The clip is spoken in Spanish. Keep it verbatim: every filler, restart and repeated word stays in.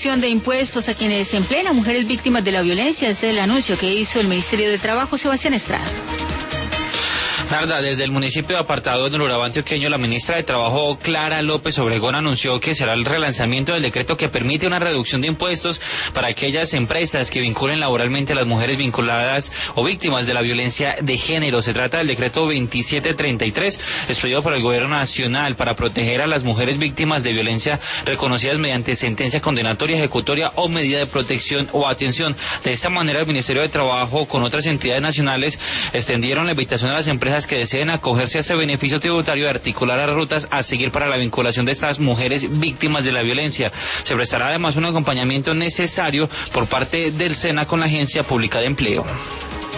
reducción de impuestos a quienes emplean a mujeres víctimas de la violencia. Este es el anuncio que hizo el Ministerio de Trabajo. Sebastián Estrada. Narda, desde el municipio de Apartado del Urabá antioqueño, la ministra de Trabajo, Clara López Obregón, anunció que será el relanzamiento del decreto que permite una reducción de impuestos para aquellas empresas que vinculen laboralmente a las mujeres vinculadas o víctimas de la violencia de género. Se trata del decreto veintisiete treinta y tres, expedido por el Gobierno Nacional para proteger a las mujeres víctimas de violencia reconocidas mediante sentencia condenatoria, ejecutoria o medida de protección o atención. De esta manera, el Ministerio de Trabajo, con otras entidades nacionales, extendieron la invitación a las empresas que deseen acogerse a este beneficio tributario de articular las rutas a seguir para la vinculación de estas mujeres víctimas de la violencia. Se prestará además un acompañamiento necesario por parte del SENA con la Agencia Pública de Empleo.